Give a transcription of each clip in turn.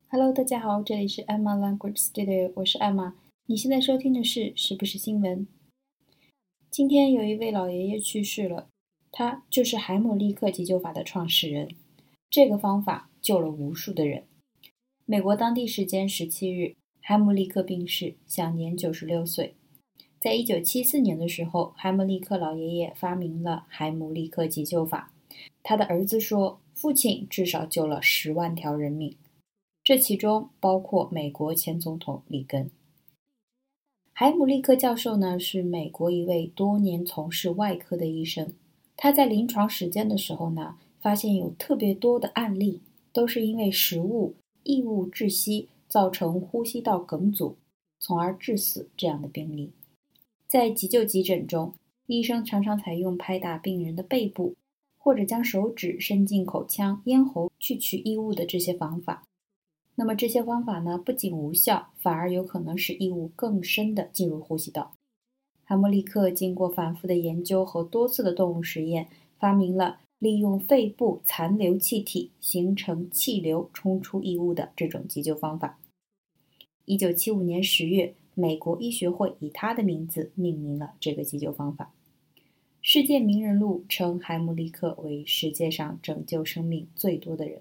Hello，大家好，这里是 Emma Language Studio， 我是 Emma。你现在收听的是不是新闻？今天有一位老爷爷去世了，他就是海姆立克急救法的创始人。这个方法救了无数的人。美国当地时间17日，海姆立克病逝，享年96岁。在1974年的时候，海姆立克老爷爷发明了海姆立克急救法。他的儿子说，父亲至少救了10万条人命。这其中包括美国前总统里根。海姆立克教授呢，是美国一位多年从事外科的医生。他在临床实践的时候呢，发现有特别多的案例都是因为食物异物窒息造成呼吸道梗阻，从而致死这样的病例。在急救急诊中，医生常常采用拍打病人的背部，或者将手指伸进口腔、咽喉去取异物的这些方法。那么这些方法呢，不仅无效，反而有可能使异物更深地进入呼吸道。海姆立克经过反复的研究和多次的动物实验，发明了利用肺部残留气体形成气流冲出异物的这种急救方法。1975年10月，美国医学会以他的名字命名了这个急救方法。世界名人录称海姆立克为世界上拯救生命最多的人。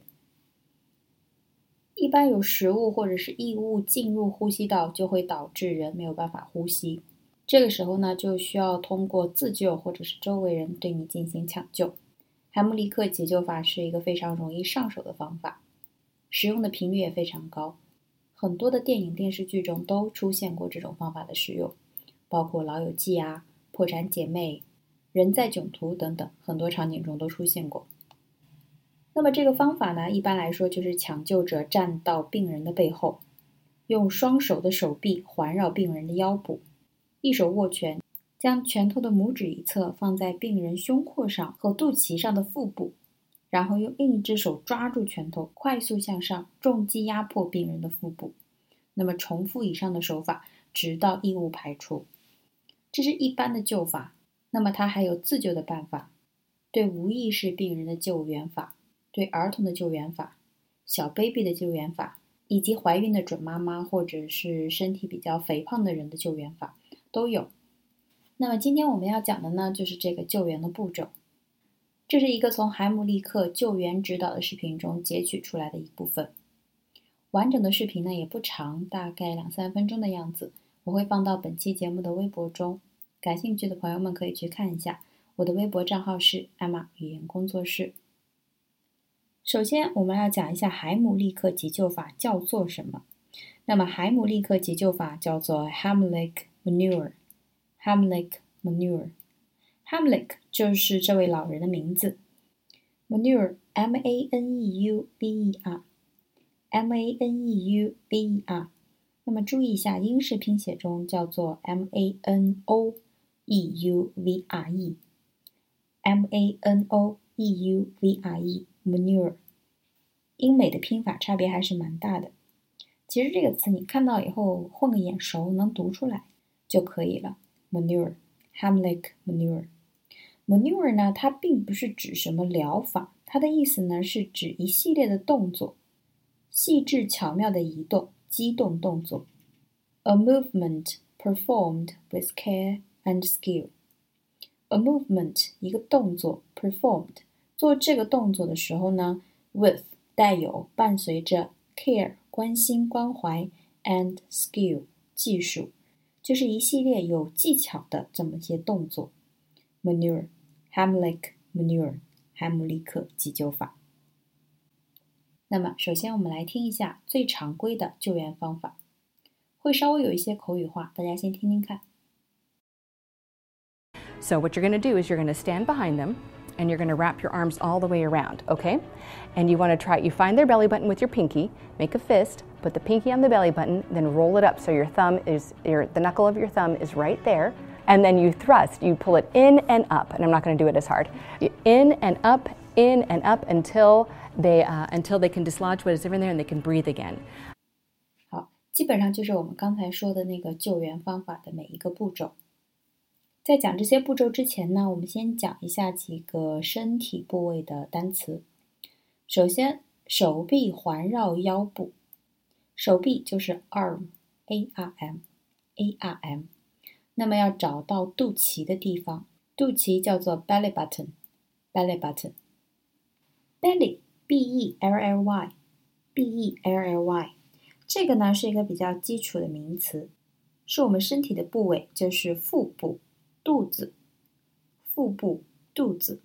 一般有食物或者是异物进入呼吸道，就会导致人没有办法呼吸。这个时候呢，就需要通过自救或者是周围人对你进行抢救。海姆立克急救法是一个非常容易上手的方法，使用的频率也非常高。很多的电影电视剧中都出现过这种方法的使用，包括《老友记》啊、《破产姐妹》、《人在囧途》等等，很多场景中都出现过。那么这个方法呢，一般来说就是抢救者站到病人的背后，用双手的手臂环绕病人的腰部，一手握拳，将拳头的拇指一侧放在病人胸廓上和肚脐上的腹部，然后用另一只手抓住拳头，快速向上重击压迫病人的腹部。那么重复以上的手法，直到异物排出。这是一般的救法。那么它还有自救的办法，对无意识病人的救援法，对儿童的救援法，小 baby 的救援法，以及怀孕的准妈妈或者是身体比较肥胖的人的救援法都有。那么今天我们要讲的呢，就是这个救援的步骤。这是一个从海姆立克救援指导的视频中截取出来的一部分。完整的视频呢也不长，大概2-3分钟的样子，我会放到本期节目的微博中，感兴趣的朋友们可以去看一下。我的微博账号是艾玛语言工作室。首先我们要讲一下海姆立克急救法叫做什么。那么海姆立克急救法叫做 Heimlich Maneuver。 Heimlich 就是这位老人的名字， Maneuver M-A-N-E-U-V-E-R。 那么注意一下，英式拼写中叫做 M-A-N-O-E-U-V-R-E M-A-N-O-E-U-V-R-E Maneuver。 英美的拼法差别还是蛮大的。其实这个词你看到以后混个眼熟能读出来就可以了。 Maneuver， Heimlich Maneuver。 Maneuver 呢，它并不是指什么疗法，它的意思呢是指一系列的动作，细致巧妙的移动，机动动作。 A movement performed with care and skill。 A movement 一个动作， performed 做这个动作的时候呢， with 带有伴随着 care 关心关怀 and skill 技术，就是一系列有技巧的这么些动作。 Maneuver， Heimlich Maneuver， 海姆立克急救法。那么首先我们来听一下最常规的救援方法，会稍微有一些口语化，大家先听听看。 So what you're going to do is you're going to stand behind them and you're going to wrap your arms all the way around, okay? And you want to you find their belly button with your pinky, make a fist, put the pinky on the belly button, then roll it up so the knuckle of your thumb is right there. And then you thrust, you pull it in and up, and I'm not going to do it as hard. In and up until they can dislodge what is in there and they can breathe again. 好，基本上就是我们刚才说的那个救援方法的每一个步骤。在讲这些步骤之前呢，我们先讲一下几个身体部位的单词。首先，手臂环绕腰部。 手臂就是 arm，arm，arm。那么要找到肚脐的地方，肚脐叫做 belly button，belly button。belly，B-E-L-L-Y，B-E-L-L-Y。这个呢是一个比较基础的名词，是我们身体的部位，就是腹部、肚子、腹部、肚子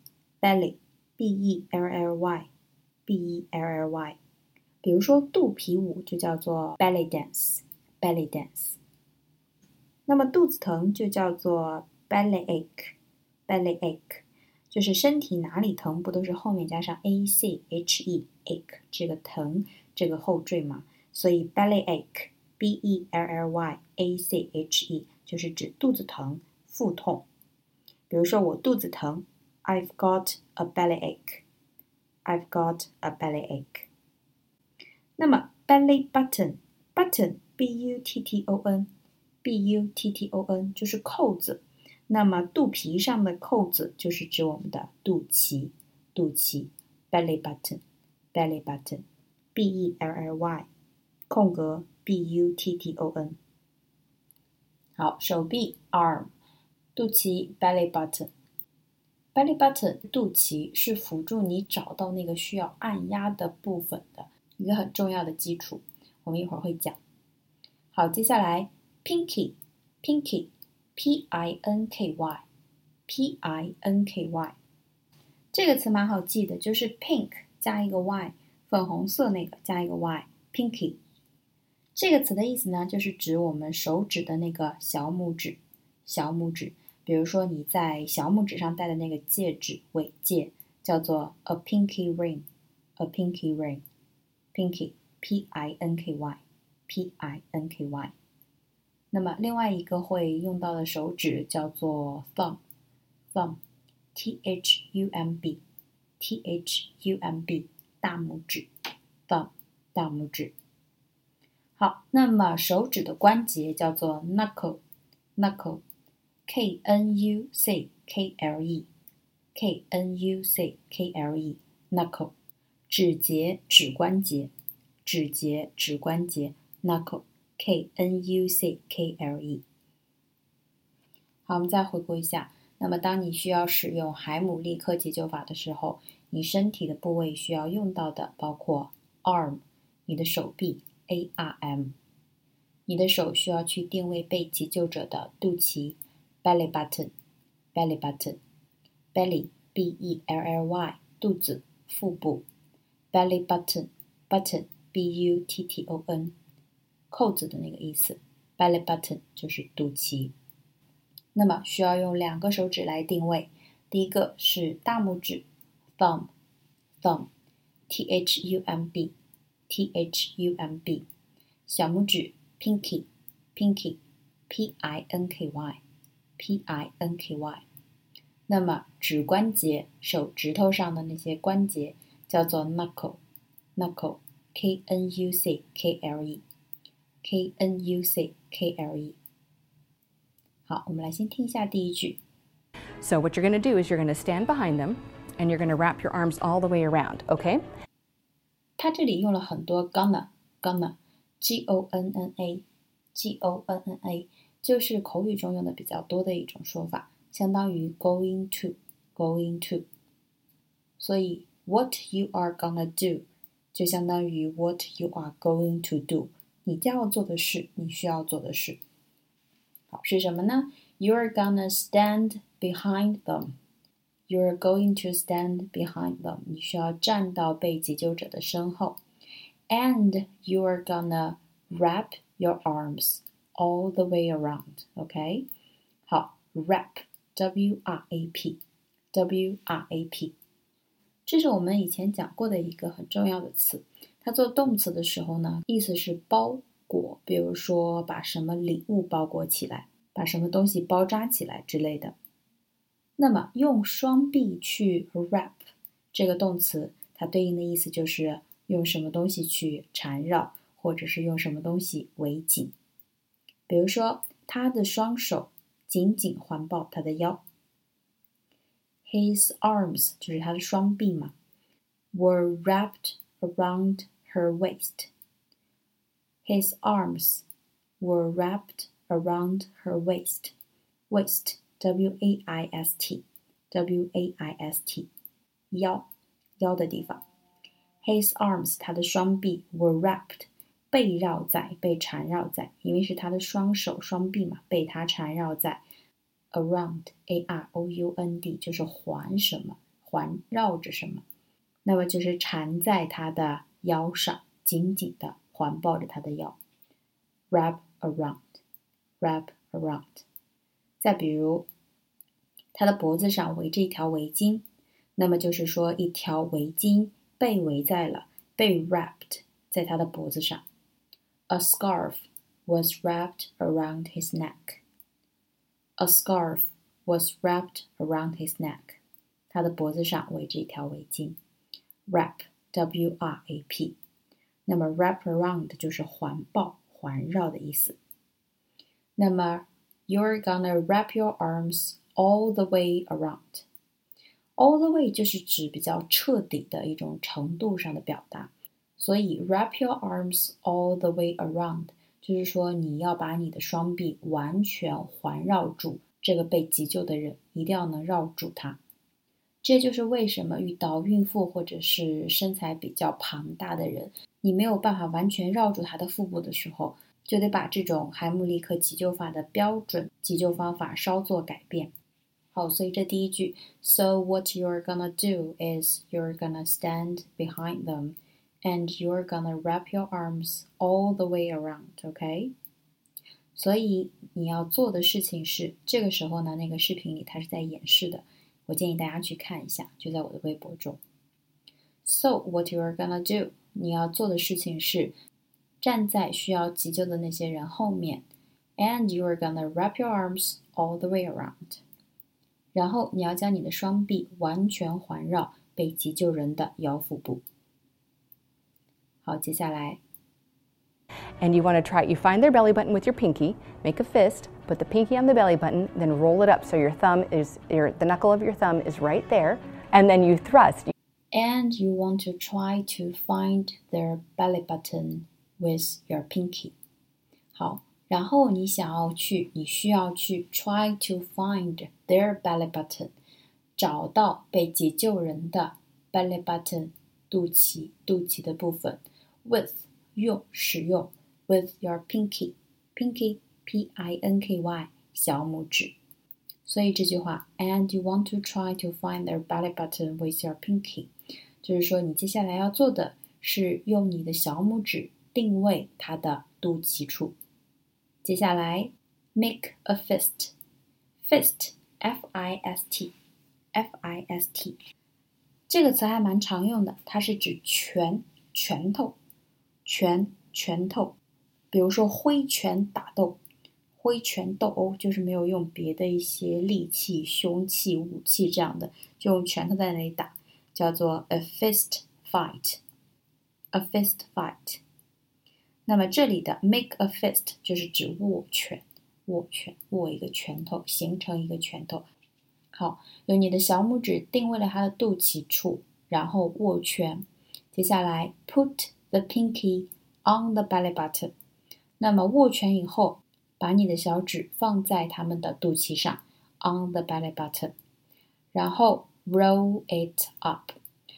belly，B-E-L-L-Y，B-E-L-L-Y。比如说肚皮舞就叫做 belly dance，belly dance。那么肚子疼就叫做 belly ache，belly ache。就是身体哪里疼，不都是后面加上 a-c-h-e ache 这个疼这个后缀嘛？所以 belly ache B-E-L-L-Y-A-C-H-E 就是指肚子疼、腹痛。比如说我肚子疼 I've got a belly ache，I've got a belly ache。那么 belly button B-U-T-T-O-N 就是扣子。那么肚皮上的扣子就是指我们的肚脐 belly button B-E-L-L-Y 空格 B-U-T-T-O-N。 好，手臂 arm， 肚脐 belly button 肚脐是辅助你找到那个需要按压的部分的一个很重要的基础，我们一会儿会讲。好，接下来 pinky P-I-N-K-Y 这个词蛮好记的，就是 pink 加一个 y， 粉红色那个加一个 y， pinky。 这个词的意思呢，就是指我们手指的那个小拇指。比如说你在小拇指上戴的那个戒指尾戒叫做 a pinky ring pinky P-I-N-K-Y。 那么另外一个会用到的手指叫做 thumb T-H-U-M-B 大拇指 thumb 大拇指。好，那么手指的关节叫做 knuckle K-N-U-C-K-L-E knuckle。 指节指关节 knuckle K-N-U-C-K-L-E。 好，我们再回顾一下，那么当你需要使用海姆立克急救法的时候，你身体的部位需要用到的包括 arm 你的手臂 A-R-M， 你的手需要去定位被急救者的肚脐 belly button belly B-E-L-L-Y 肚子腹部 belly button B-U-T-T-O-N 扣子的那个意思 belly button 就是肚脐。那么需要用2个手指来定位，第一个是大拇指 thumb T-H-U-M-B 小拇指 pinky P-I-N-K-Y。 那么指关节手指头上的那些关节叫做 knuckle K-N-U-C-K-L-E。 好，我们来先听一下第一句。 So what you're going to do is you're going to stand behind them and you're going to wrap your arms all the way around, okay? 它这里用了很多 gonna G-O-N-N-A 就是口语中用的比较多的一种说法，相当于 going to。 所以 what you are gonna do 就相当于 what you are going to do， 你将要做的事，你需要做的事。好，是什么呢？ You're gonna stand behind them You're going to stand behind them 你需要站到被急救者的身后。 And you're gonna wrap your arms all the way around OK 好 wrap W-R-A-P 这是我们以前讲过的一个很重要的词，它做动词的时候呢，意思是包裹，比如说把什么礼物包裹起来，把什么东西包扎起来之类的。那么用双臂去 wrap 这个动词，它对应的意思就是用什么东西去缠绕，或者是用什么东西围紧。比如说他的双手紧紧环抱他的腰， His arms 就是他的双臂嘛， were wrapped around her waist His arms were wrapped around her waist. Waist, W-A-I-S-T, W-A-I-S-T, 腰的地方。His arms, 他的双臂 were wrapped, 被缠绕在，因为是他的双手双臂嘛，被他缠绕在 around, A-R-O-U-N-D, 就是环什么，环绕着什么，那么就是缠在他的腰上，紧紧的环抱着他的腰。Wrap around, wrap around。再比如，他的脖子上围着一条围巾，那么就是说一条围巾被围在了，被 wrapped 在他的脖子上。A scarf was wrapped around his neck. A scarf was wrapped around his neck. 他的脖子上围着一条围巾。Wrap, W-R-A-P。那么 wrap around 就是环抱、环绕的意思。那么 you're gonna wrap your arms all the way around. All the way 就是指比较彻底的一种程度上的表达。所以 wrap your arms all the way around 就是说你要把你的双臂完全环绕住这个被急救的人，一定要能绕住他。这就是为什么遇到孕妇或者是身材比较庞大的人，你没有办法完全绕住他的腹部的时候，就得把这种海姆立克急救法的标准急救方法稍作改变。好，所以这第一句 So what you're gonna do is you're gonna stand behind them and you're gonna wrap your arms all the way around, okay? 所以你要做的事情是，这个时候呢，那个视频里他是在演示的，我建议大家去看一下，就在我的微博中。So what you're gonna do, 你要做的事情是站在需要急救的那些人后面 and you're gonna wrap your arms all the way around. 然后你要将你的双臂完全环绕被急救人的腰腹部。好，接下来 And you want to try, you find their belly button with your pinky, make a fist, put the pinky on the belly button, then roll it up so your thumb is, the knuckle of your thumb is right there, and then you thrust. And you want to try to find their belly button with your pinky. 好，然后你需要去 try to find their belly button, 找到被急救人的 belly button, 肚脐的部分 with 使用 with your pinky, P-I-N-K-Y, 小拇指。所以这句话 and you want to try to find their belly button with your pinky, 就是说你接下来要做的是用你的小拇指定位它的肚脐处。接下来 make a fist, fist, F-I-S-T, F-I-S-T 这个词还蛮常用的，它是指拳头，拳头，比如说挥拳打斗，挥拳斗殴就是没有用别的一些利器、凶器、武器这样的，就用拳头在那里打，叫做 a fist fight, a fist fight。那么这里的 make a fist 就是指握拳，握一个拳头，形成一个拳头。好，用你的小拇指定位了他的肚脐处，然后握拳。接下来 put the pinky on the belly button。那么握拳以后，把你的小指放在他们的肚脐上 on the belly button， 然后 roll it up。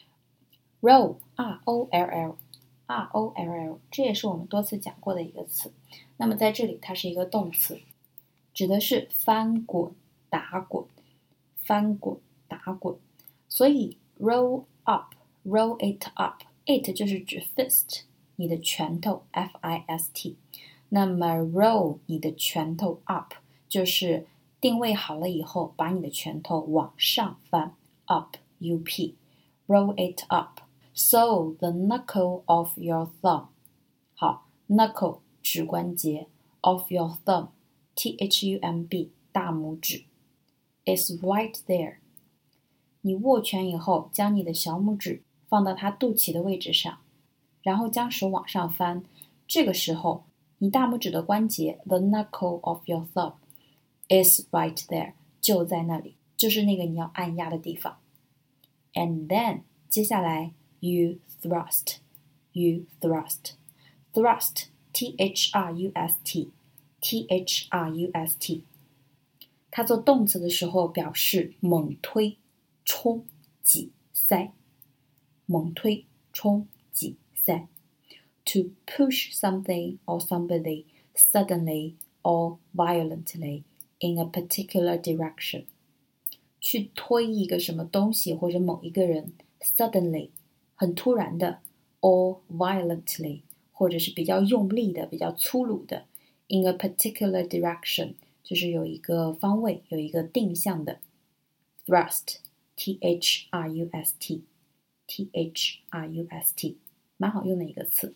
roll, R-O-L-L， R-O-L-L， 这也是我们多次讲过的一个词。那么在这里它是一个动词，指的是翻滚、打滚。翻滚、打滚，所以 roll up, roll it up, it 就是指 fist， 你的拳头 F-I-S-T， 那么 roll 你的拳头 up 就是定位好了以后，把你的拳头往上翻 up, U-P, roll it up, so the knuckle of your thumb， 好 knuckle 指关节 of your thumb, T-H-U-M-B 大拇指is right there。 你握拳以后，将你的小拇指放到它肚脐的位置上，然后将手往上翻，这个时候你大拇指的关节 the knuckle of your thumb is right there， 就在那里，就是那个你要按压的地方。 And then 接下来 you thrust, thrust T-H-R-U-S-T，T-H-R-U-S-T。它做动词的时候表示猛推、冲、挤、塞。猛推、冲、挤、塞。To push something or somebody suddenly or violently in a particular direction。去推一个什么东西或者某一个人 suddenly 很突然的 or violently 或者是比较用力的比较粗鲁的 in a particular direction 就是有一个方位有一个定向的 thrust T-H-R-U-S-T T-H-R-U-S-T 蛮好用的一个词。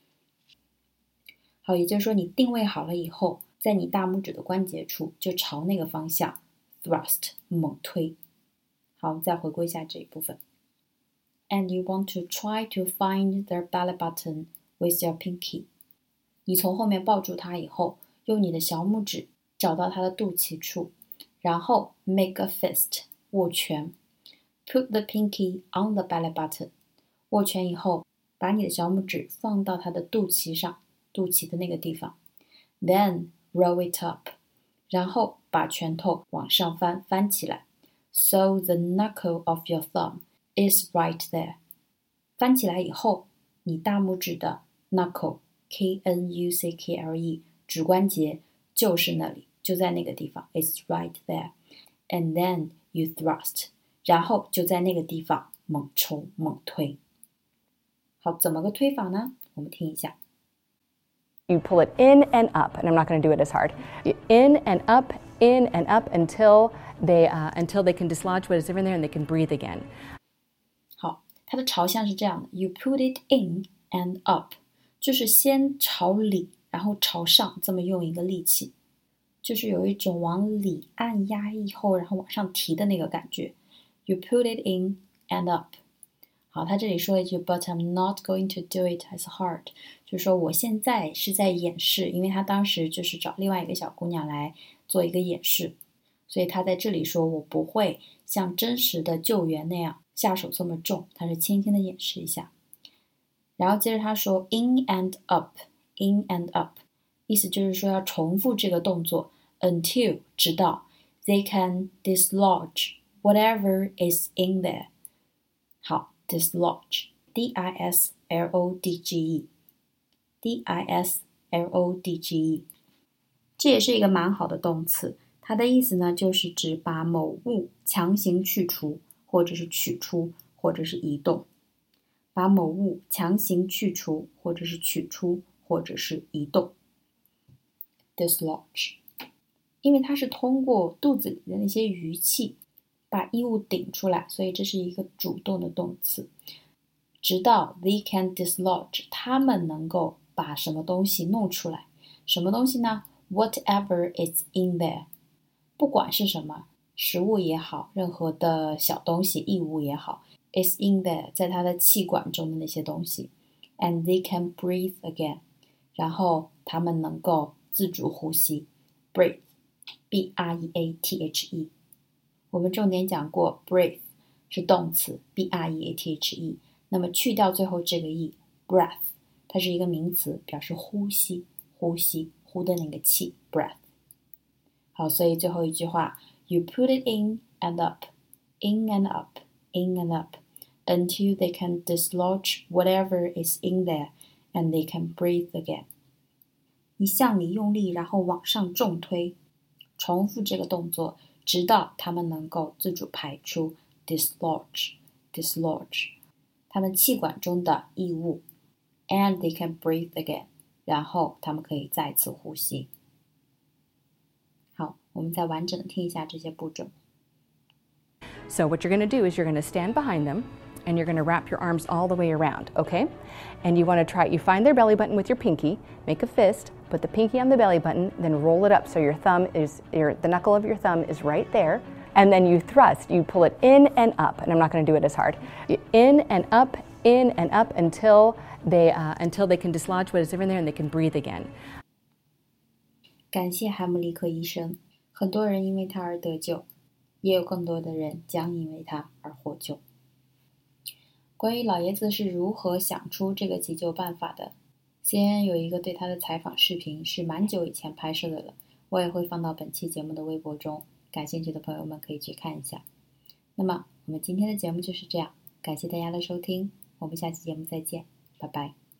好，也就是说你定位好了以后在你大拇指的关节处就朝那个方向thrust 猛推。好，我们再回顾一下这一部分。And you want to try to find their belly button with your pinky。你从后面抱住它以后，用你的小拇指找到它的肚脐处，然后 make a fist 握拳。Put the pinky on the belly button。握拳以后，把你的小拇指放到它的肚脐上，肚脐的那个地方。Then roll it up。然后把拳头往上翻，翻起来。So the knuckle of your thumb is right there。翻起来以后，你大拇指的 knuckle K-N-U-C-K-L-E 指关节就是那里，就在那个地方 It's right there。And then you thrust。然后就在那个地方猛冲猛推。好，怎么个推法呢？我们听一下。 You pull it in and up, and I'm not going to do it as hard. In and up until they can dislodge what is in there and they can breathe again. 好，它的朝向是这样的 ：You put it in and up， 就是先朝里，然后朝上，这么用一个力气，就是有一种往里按压以后，然后往上提的那个感觉。You put it in and up。好，他这里说了一句 "But I'm not going to do it as hard"， 就是说我现在是在演示，因为他当时就是找另外一个小姑娘来做一个演示，所以他在这里说我不会像真实的救援那样下手这么重，他是轻轻的演示一下。然后接着他说 "In and up, in and up"， 意思就是说要重复这个动作 until 直到 they can dislodge whatever is in there。好。dislodge D-I-S-L-O-D-G-E D-I-S-L-O-D-G-E 这也是一个蛮好的动词，它的意思呢就是指把某物强行去除或者是取出或者是移动，把某物强行去除或者是取出或者是移动 dislodge 因为它是通过肚子里的那些余气把异物顶出来，所以这是一个主动的动词。直到 they can dislodge， 他们能够把什么东西弄出来。什么东西呢 ？Whatever is in there， 不管是什么，食物也好，任何的小东西、异物也好 ，is in there， 在它的气管中的那些东西。And they can breathe again， 然后他们能够自主呼吸。breathe， B-R-E-A-T-H-E。我们重点讲过 breathe 是动词 B-R-E-A-T-H-E， 那么去掉最后这个 e breath 它是一个名词，表示呼吸呼吸呼的那个气 breath。 好，所以最后一句话 You put it in and up in and up in and up until they can dislodge whatever is in there and they can breathe again。 你向里用力，然后往上重推，重复这个动作直到他们能够自主排出 dislodge 他们气管中的异物 and they can breathe again， 然后他们可以再次呼吸。好，我们再完整的听一下这些步骤。 So what you're going to do is you're going to stand behind them and you're going to wrap your arms all the way around, okay? And you want to try, you find their belly button with your pinky, make a fist, put the pinky on the belly button, then roll it up so your thumb is, the knuckle of your thumb is right there. And then you thrust, you pull it in and up, and I'm not going to do it as hard. In and up until they can dislodge what is in there and they can breathe again. 感谢海姆立克医生，很多人因为他而得救，也有更多的人将因为他而获救。关于老爷子是如何想出这个急救办法的， CNN 有一个对他的采访视频，是蛮久以前拍摄的了，我也会放到本期节目的微博中，感兴趣的朋友们可以去看一下。那么我们今天的节目就是这样，感谢大家的收听，我们下期节目再见，拜拜。